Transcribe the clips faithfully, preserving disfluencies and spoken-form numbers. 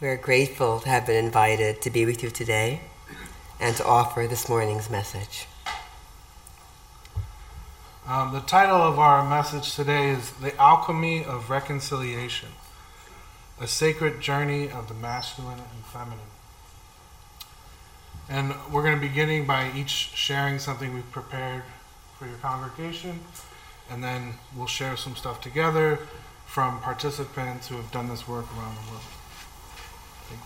We're grateful to have been invited to be with you today and to offer this morning's message. Um, the title of our message today is The Alchemy of Reconciliation, a Sacred Journey of the Masculine and Feminine. And we're going to be beginning by each sharing something we've prepared for your congregation, and then we'll share some stuff together from participants who have done this work around the world. Thank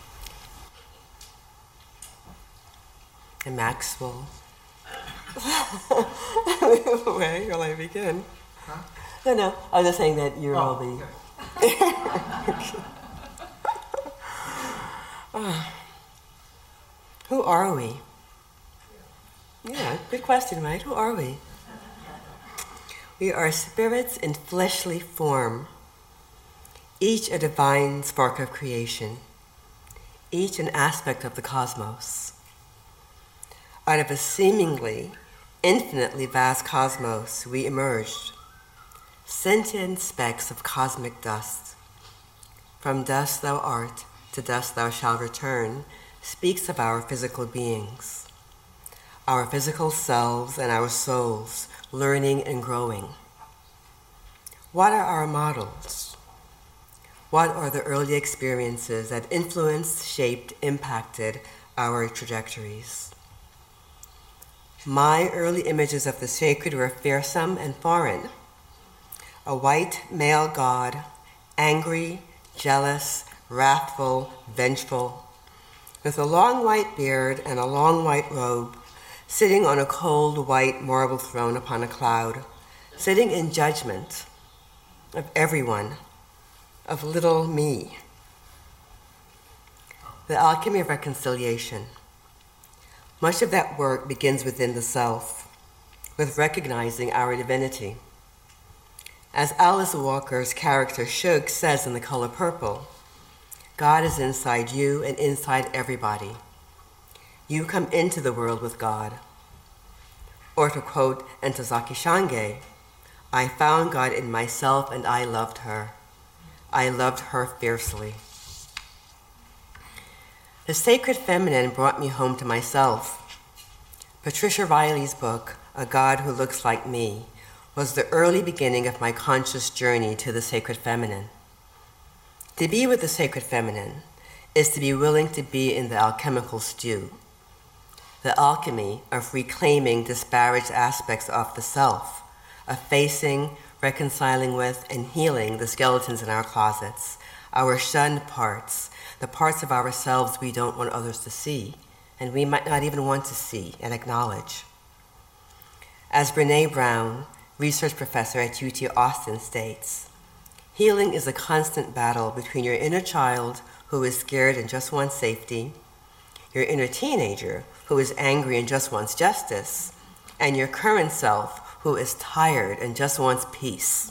you. And Max will move away. You'll let me begin. Huh? No, no. I was just saying that you're Oh, all the. okay. uh, who are we? Yeah, good question, right? Who are we? We are spirits in fleshly form, each a divine spark of creation, each an aspect of the cosmos. Out of a seemingly infinitely vast cosmos, we emerged, sentient specks of cosmic dust. From dust thou art, to dust thou shalt return, speaks of our physical beings, our physical selves and our souls, learning and growing. What are our models? What are the early experiences that influenced, shaped, impacted our trajectories? My early images of the sacred were fearsome and foreign. A white male god, angry, jealous, wrathful, vengeful, with a long white beard and a long white robe, sitting on a cold white marble throne upon a cloud, sitting in judgment of everyone, of little me. The alchemy of reconciliation. Much of that work begins within the self, with recognizing our divinity. As Alice Walker's character Shug says in The Color Purple, God is inside you and inside everybody. You come into the world with God. Or to quote Ntozake Shange, I found God in myself and I loved her. I loved her fiercely. The sacred feminine brought me home to myself. Patricia Riley's book, A God Who Looks Like Me, was the early beginning of my conscious journey to the sacred feminine. To be with the sacred feminine is to be willing to be in the alchemical stew, the alchemy of reclaiming disparaged aspects of the self, of facing, reconciling with, and healing the skeletons in our closets, our shunned parts, the parts of ourselves we don't want others to see, and we might not even want to see and acknowledge. As Brene Brown, research professor at U T Austin, states, healing is a constant battle between your inner child who is scared and just wants safety, your inner teenager who is angry and just wants justice, and your current self who is tired and just wants peace.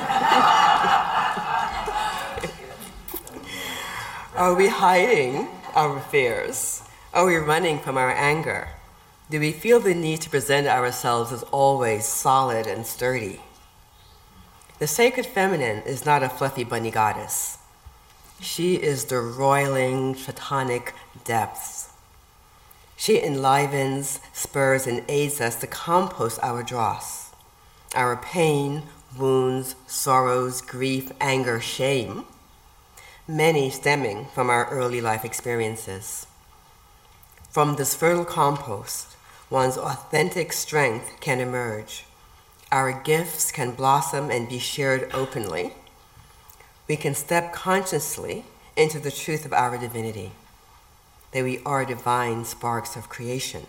Are we hiding our fears? Are we running from our anger? Do we feel the need to present ourselves as always solid and sturdy? The sacred feminine is not a fluffy bunny goddess. She is the roiling, Platonic depths. She enlivens, spurs, and aids us to compost our dross, our pain, wounds, sorrows, grief, anger, shame, many stemming from our early life experiences. From this fertile compost, one's authentic strength can emerge. Our gifts can blossom and be shared openly. We can step consciously into the truth of our divinity, that we are divine sparks of creation.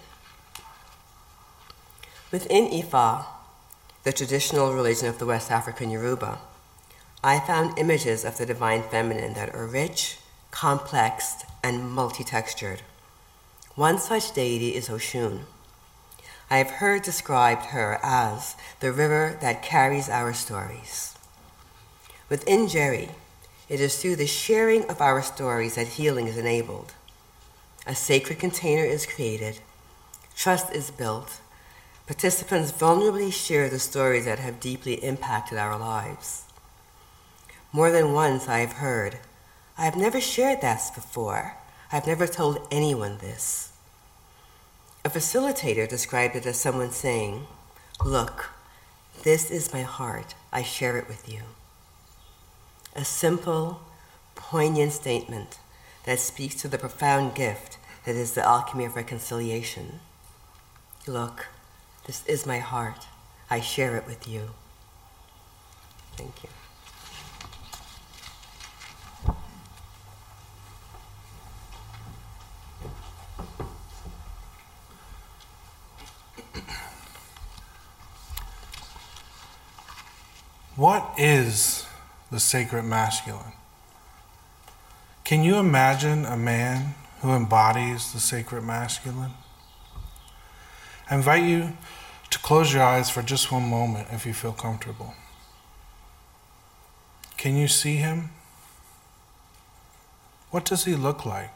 Within Ifa, the traditional religion of the West African Yoruba, I found images of the divine feminine that are rich, complex, and multi-textured. One such deity is Oshun. I have heard described her as the river that carries our stories. Within Jerry, it is through the sharing of our stories that healing is enabled. A sacred container is created, trust is built, participants vulnerably share the stories that have deeply impacted our lives. More than once I have heard, I've never shared that before. I've never told anyone this. A facilitator described it as someone saying, "Look, this is my heart. I share it with you." A simple, poignant statement that speaks to the profound gift that is the alchemy of reconciliation. Look, this is my heart. I share it with you. Thank you. What is the sacred masculine? Can you imagine a man who embodies the sacred masculine? I invite you to close your eyes for just one moment if you feel comfortable. Can you see him? What does he look like?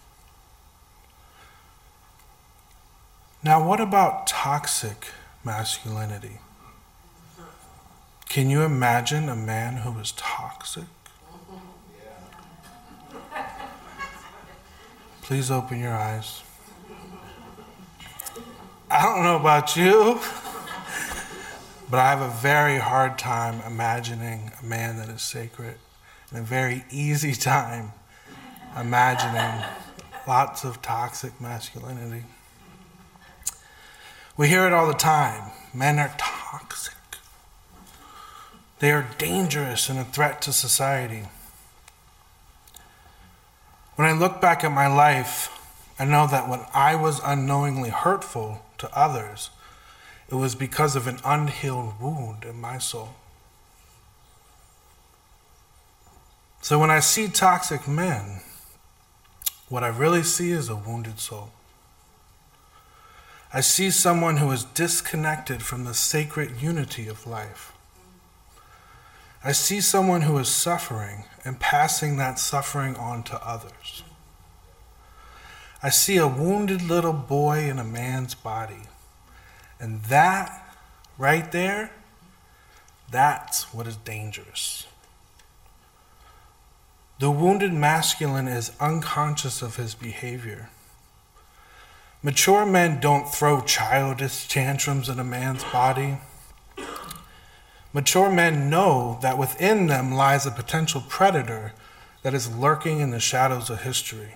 Now, what about toxic masculinity? Can you imagine a man who is toxic? Please open your eyes. I don't know about you, but I have a very hard time imagining a man that is sacred, and a very easy time imagining lots of toxic masculinity. We hear it all the time. Men are toxic. They are dangerous and a threat to society. When I look back at my life, I know that when I was unknowingly hurtful to others, it was because of an unhealed wound in my soul. So when I see toxic men, what I really see is a wounded soul. I see someone who is disconnected from the sacred unity of life. I see someone who is suffering and passing that suffering on to others. I see a wounded little boy in a man's body. And that, right there, that's what is dangerous. The wounded masculine is unconscious of his behavior. Mature men don't throw childish tantrums in a man's body. Mature men know that within them lies a potential predator that is lurking in the shadows of history.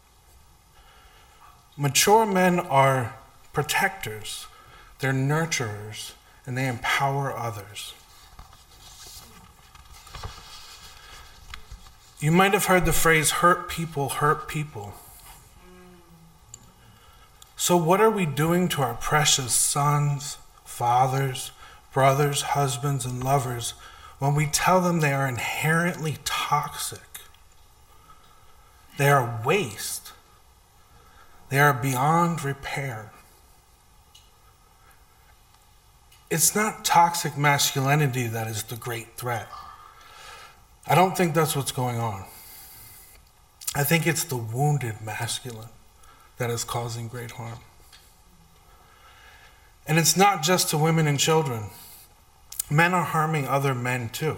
Mature men are protectors, they're nurturers, and they empower others. You might have heard the phrase, hurt people hurt people. So what are we doing to our precious sons, fathers, brothers, husbands, and lovers when we tell them they are inherently toxic? They are waste. They are beyond repair. It's not toxic masculinity that is the great threat. I don't think that's what's going on. I think it's the wounded masculine that is causing great harm. And it's not just to women and children. Men are harming other men too.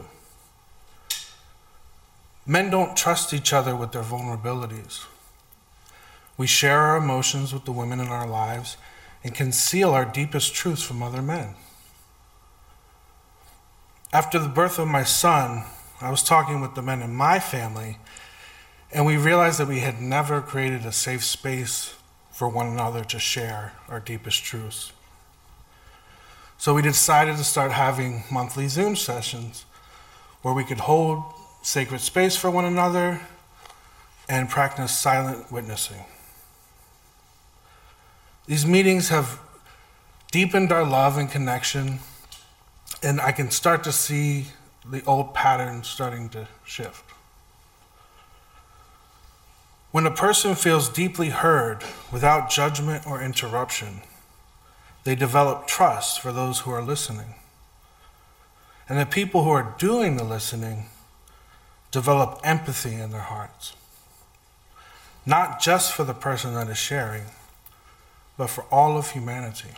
Men don't trust each other with their vulnerabilities. We share our emotions with the women in our lives and conceal our deepest truths from other men. After the birth of my son, I was talking with the men in my family, and we realized that we had never created a safe space for one another to share our deepest truths. So we decided to start having monthly Zoom sessions where we could hold sacred space for one another and practice silent witnessing. These meetings have deepened our love and connection, and I can start to see the old patterns starting to shift. When a person feels deeply heard without judgment or interruption, they develop trust for those who are listening. And the people who are doing the listening develop empathy in their hearts, not just for the person that is sharing, but for all of humanity.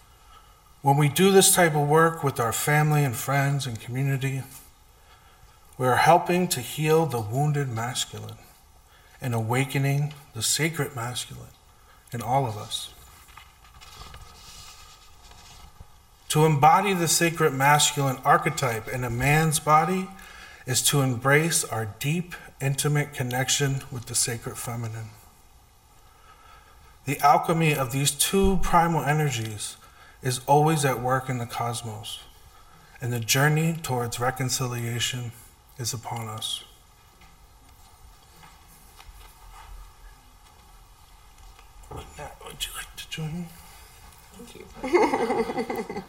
When we do this type of work with our family and friends and community, We are helping to heal the wounded masculine and awakening the sacred masculine in all of us. To embody the sacred masculine archetype in a man's body is to embrace our deep, intimate connection with the sacred feminine. The alchemy of these two primal energies is always at work in the cosmos, and the journey towards reconciliation is upon us. Nat, would you like to join me? Thank you.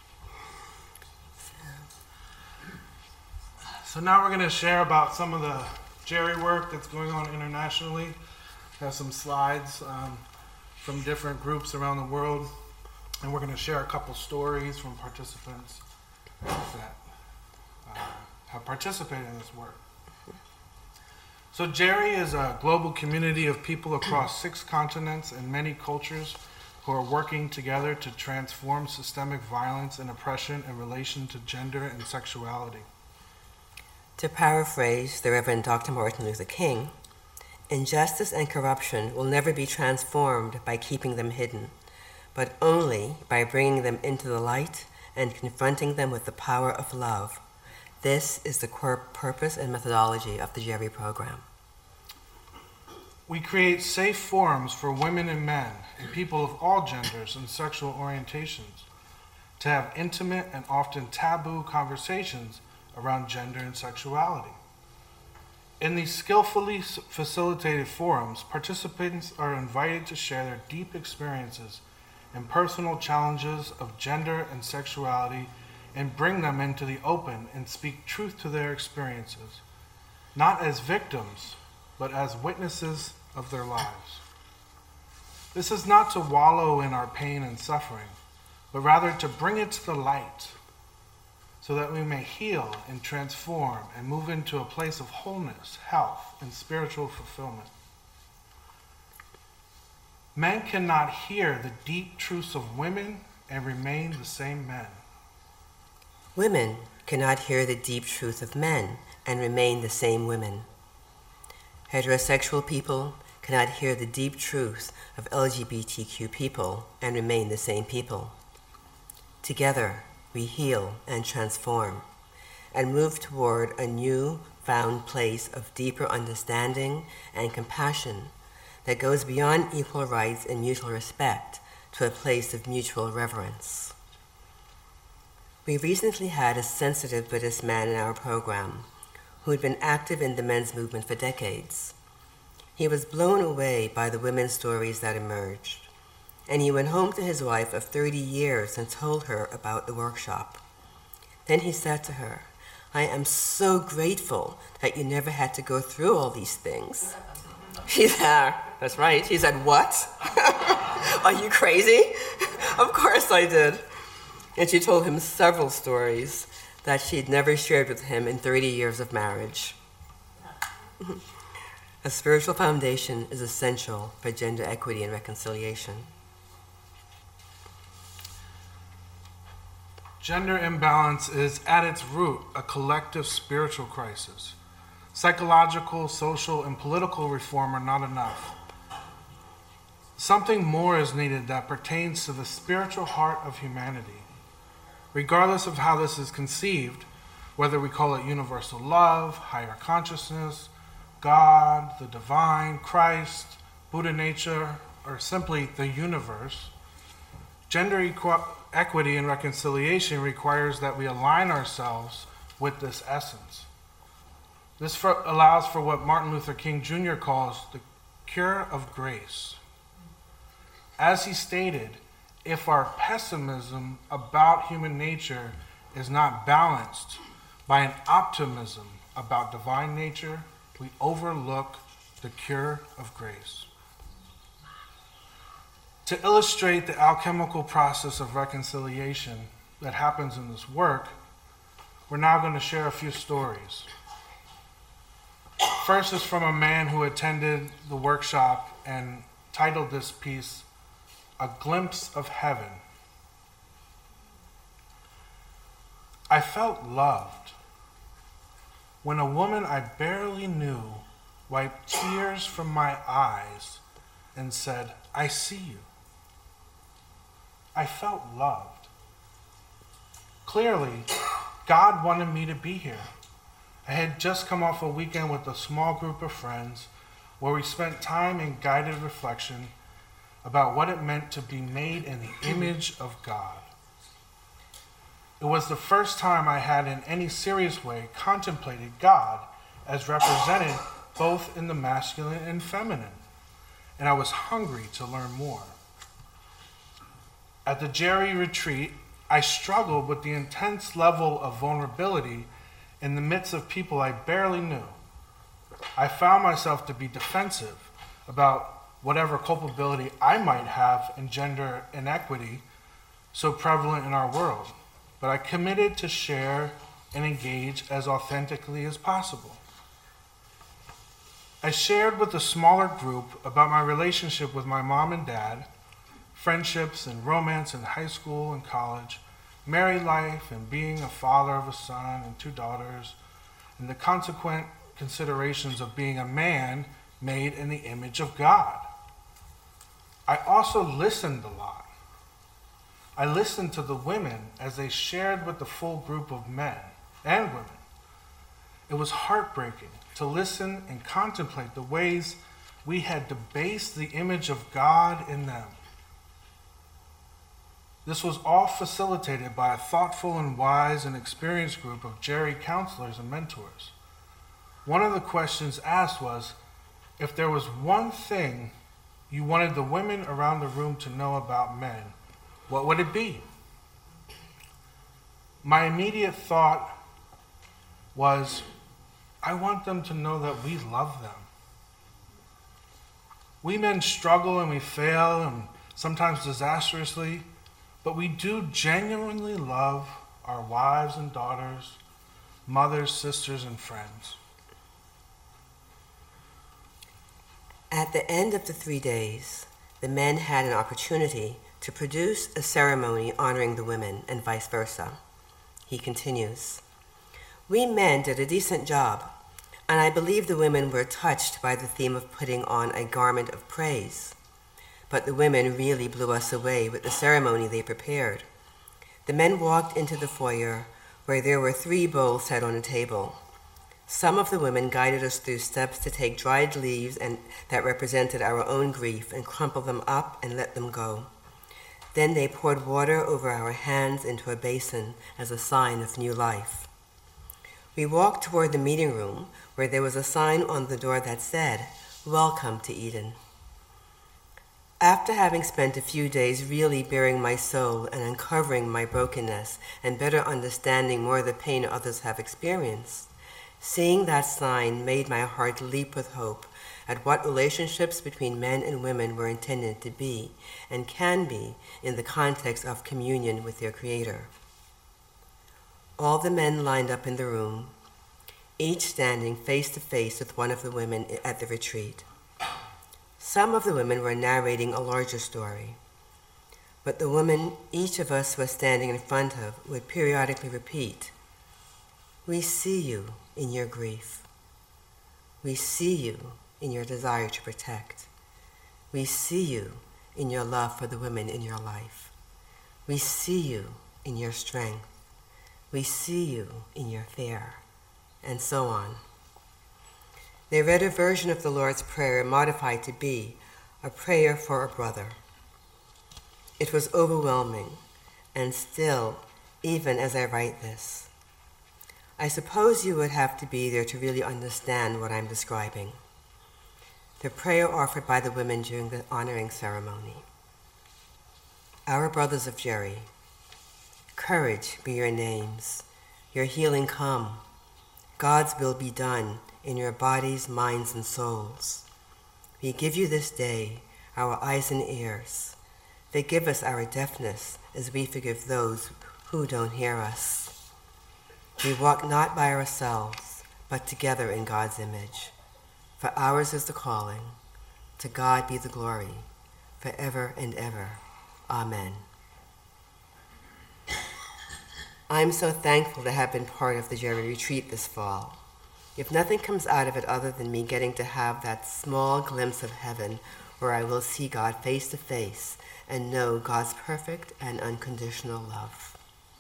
So now we're going to share about some of the Jerry work that's going on internationally. I have some slides um, from different groups around the world, and we're going to share a couple stories from participants that uh, have participated in this work. So Jerry is a global community of people across six continents and many cultures who are working together to transform systemic violence and oppression in relation to gender and sexuality. To paraphrase the Reverend Doctor Martin Luther King, injustice and corruption will never be transformed by keeping them hidden, but only by bringing them into the light and confronting them with the power of love. This is the core purpose and methodology of the Jerry program. We create safe forums for women and men and people of all genders and sexual orientations to have intimate and often taboo conversations around gender and sexuality. In these skillfully facilitated forums, participants are invited to share their deep experiences and personal challenges of gender and sexuality and bring them into the open and speak truth to their experiences, not as victims, but as witnesses of their lives. This is not to wallow in our pain and suffering, but rather to bring it to the light so that we may heal and transform and move into a place of wholeness, health, and spiritual fulfillment. Men cannot hear the deep truths of women and remain the same men. Women cannot hear the deep truth of men and remain the same women. Heterosexual people cannot hear the deep truth of L G B T Q people and remain the same people. Together, we heal and transform and move toward a new found place of deeper understanding and compassion that goes beyond equal rights and mutual respect to a place of mutual reverence. We recently had a sensitive Buddhist man in our program who had been active in the men's movement for decades. He was blown away by the women's stories that emerged, and he went home to his wife of thirty years and told her about the workshop. Then he said to her, "I am so grateful that you never had to go through all these things." She said, "That's right." He said, "What? Are you crazy?" "Of course I did." And she told him several stories that she'd never shared with him in thirty years of marriage. A spiritual foundation is essential for gender equity and reconciliation. Gender imbalance is, at its root, a collective spiritual crisis. Psychological, social, and political reform are not enough. Something more is needed that pertains to the spiritual heart of humanity. Regardless of how this is conceived, whether we call it universal love, higher consciousness, God, the divine, Christ, Buddha nature, or simply the universe, gender equality Equity and reconciliation requires that we align ourselves with this essence. This for, allows for what Martin Luther King Junior calls the cure of grace. As he stated, if our pessimism about human nature is not balanced by an optimism about divine nature, we overlook the cure of grace. To illustrate the alchemical process of reconciliation that happens in this work, we're now going to share a few stories. First is from a man who attended the workshop and titled this piece, "A Glimpse of Heaven." I felt loved. when a woman I barely knew wiped tears from my eyes and said, "I see you." I felt loved. Clearly, God wanted me to be here. I had just come off a weekend with a small group of friends where we spent time in guided reflection about what it meant to be made in the image of God. It was the first time I had in any serious way contemplated God as represented both in the masculine and feminine, and I was hungry to learn more. At the Jerry retreat, I struggled with the intense level of vulnerability in the midst of people I barely knew. I found myself to be defensive about whatever culpability I might have in gender inequity so prevalent in our world, but I committed to share and engage as authentically as possible. I shared with a smaller group about my relationship with my mom and dad, friendships and romance in high school and college, married life and being a father of a son and two daughters, and the consequent considerations of being a man made in the image of God. I also listened a lot. I listened to the women as they shared with the full group of men and women. It was heartbreaking to listen and contemplate the ways we had debased the image of God in them. This was all facilitated by a thoughtful and wise and experienced group of Jerry counselors and mentors. One of the questions asked was, if there was one thing you wanted the women around the room to know about men, what would it be? My immediate thought was, I want them to know that we love them. We men struggle and we fail, and sometimes disastrously, but we do genuinely love our wives and daughters, mothers, sisters, and friends. At the end of the three days, the men had an opportunity to produce a ceremony honoring the women and vice versa. He continues, "We men did a decent job, and I believe the women were touched by the theme of putting on a garment of praise. But the women really blew us away with the ceremony they prepared. The men walked into the foyer where there were three bowls set on a table. Some of the women guided us through steps to take dried leaves and that represented our own grief and crumple them up and let them go. Then they poured water over our hands into a basin as a sign of new life. We walked toward the meeting room where there was a sign on the door that said, 'Welcome to Eden.' After having spent a few days really bearing my soul and uncovering my brokenness and better understanding more the pain others have experienced, seeing that sign made my heart leap with hope at what relationships between men and women were intended to be and can be in the context of communion with their Creator. All the men lined up in the room, each standing face to face with one of the women at the retreat. Some of the women were narrating a larger story, but the woman each of us was standing in front of would periodically repeat, 'We see you in your grief. We see you in your desire to protect. We see you in your love for the women in your life. We see you in your strength. We see you in your fear,' and so on. They read a version of the Lord's Prayer modified to be a prayer for a brother. It was overwhelming, and still, even as I write this, I suppose you would have to be there to really understand what I'm describing. The prayer offered by the women during the honoring ceremony. Our brothers of Jerry, courage be your names, your healing come. God's will be done in your bodies, minds, and souls. We give you this day our eyes and ears. Forgive us our deafness as we forgive those who don't hear us. We walk not by ourselves, but together in God's image. For ours is the calling. To God be the glory, forever and ever. Amen." I'm so thankful to have been part of the Jerry Retreat this fall. If nothing comes out of it other than me getting to have that small glimpse of heaven where I will see God face to face and know God's perfect and unconditional love.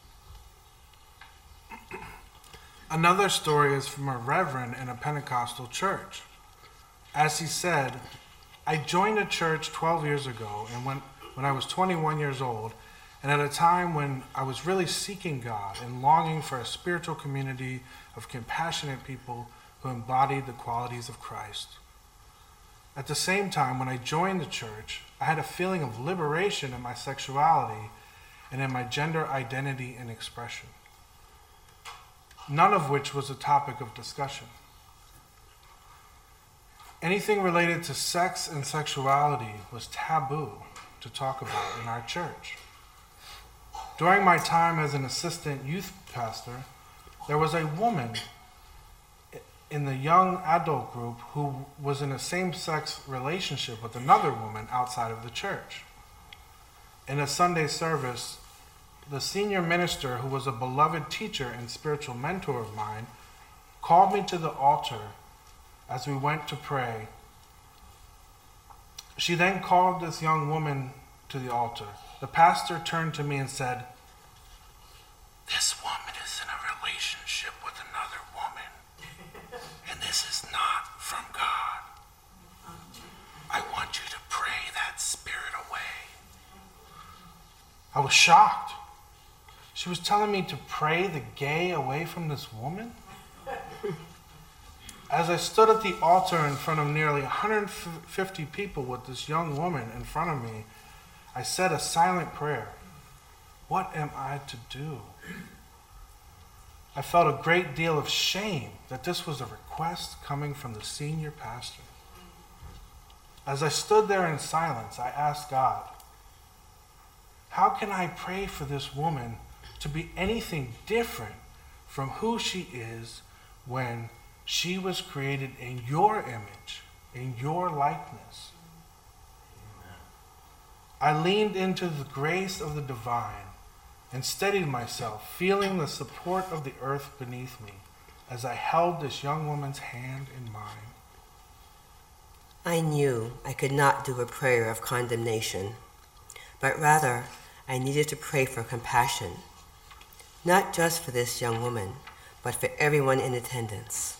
Another story is from a reverend in a Pentecostal church. As he said, I joined a church twelve years ago, and when, when I was twenty-one years old, and at a time when I was really seeking God and longing for a spiritual community of compassionate people who embodied the qualities of Christ. At the same time, when I joined the church, I had a feeling of liberation in my sexuality and in my gender identity and expression, none of which was a topic of discussion. Anything related to sex and sexuality was taboo to talk about in our church. During my time as an assistant youth pastor, there was a woman in the young adult group who was in a same-sex relationship with another woman outside of the church. In a Sunday service, the senior minister, who was a beloved teacher and spiritual mentor of mine, called me to the altar as we went to pray. She then called this young woman to the altar. The pastor turned to me and said, "This woman is in a relationship with another woman, and this is not from God. I want you to pray that spirit away." I was shocked. She was telling me to pray the gay away from this woman? As I stood at the altar in front of nearly one hundred fifty people with this young woman in front of me, I said a silent prayer. What am I to do? I felt a great deal of shame that this was a request coming from the senior pastor. As I stood there in silence, I asked God, how can I pray for this woman to be anything different from who she is when she was created in your image, in your likeness? I leaned into the grace of the divine and steadied myself, feeling the support of the earth beneath me as I held this young woman's hand in mine. I knew I could not do a prayer of condemnation, but rather I needed to pray for compassion, not just for this young woman, but for everyone in attendance.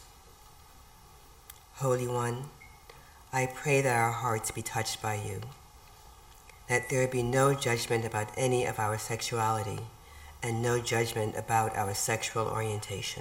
Holy One, I pray that our hearts be touched by you, that there be no judgment about any of our sexuality and no judgment about our sexual orientation.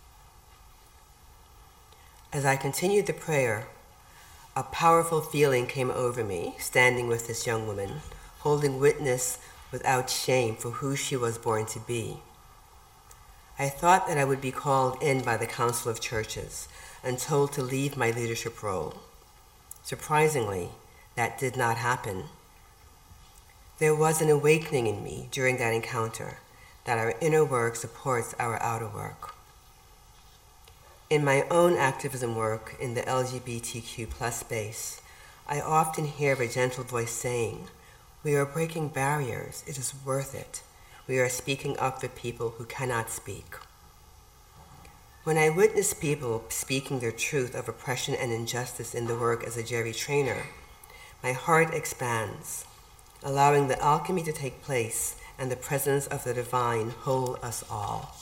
As I continued the prayer, a powerful feeling came over me, standing with this young woman, holding witness without shame for who she was born to be. I thought that I would be called in by the Council of Churches and told to leave my leadership role. Surprisingly, that did not happen. There was an awakening in me during that encounter that our inner work supports our outer work. In my own activism work in the L G B T Q plus space, I often hear a gentle voice saying, "We are breaking barriers, it is worth it. We are speaking up for people who cannot speak." When I witness people speaking their truth of oppression and injustice in the work as a Jerry trainer, my heart expands, allowing the alchemy to take place and the presence of the divine hold us all.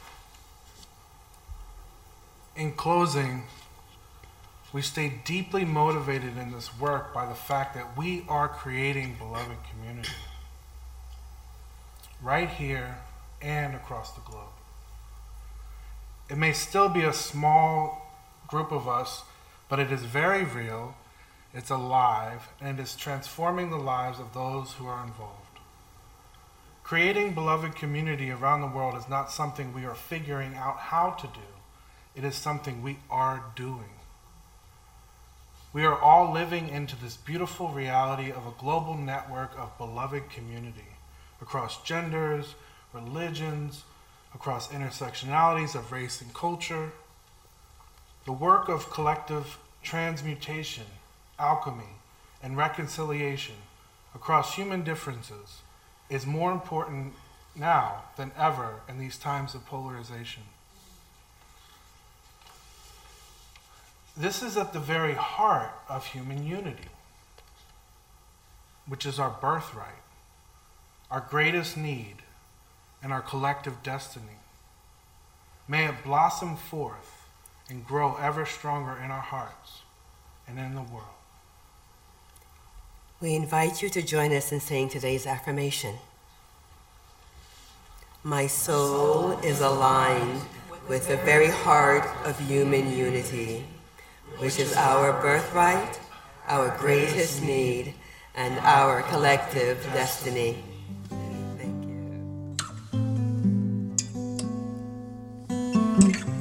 In closing, we stay deeply motivated in this work by the fact that we are creating beloved community, right here and across the globe. It may still be a small group of us, but it is very real, it's alive, and it is transforming the lives of those who are involved. Creating beloved community around the world is not something we are figuring out how to do. It is something we are doing. We are all living into this beautiful reality of a global network of beloved community across genders, religions, across intersectionalities of race and culture. The work of collective transmutation, alchemy, and reconciliation across human differences is more important now than ever in these times of polarization. This is at the very heart of human unity, which is our birthright, our greatest need, and our collective destiny. May it blossom forth and grow ever stronger in our hearts and in the world. We invite you to join us in saying today's affirmation. My soul is aligned with the very heart of human unity, which is our birthright, our greatest need, and our collective destiny. Thank you.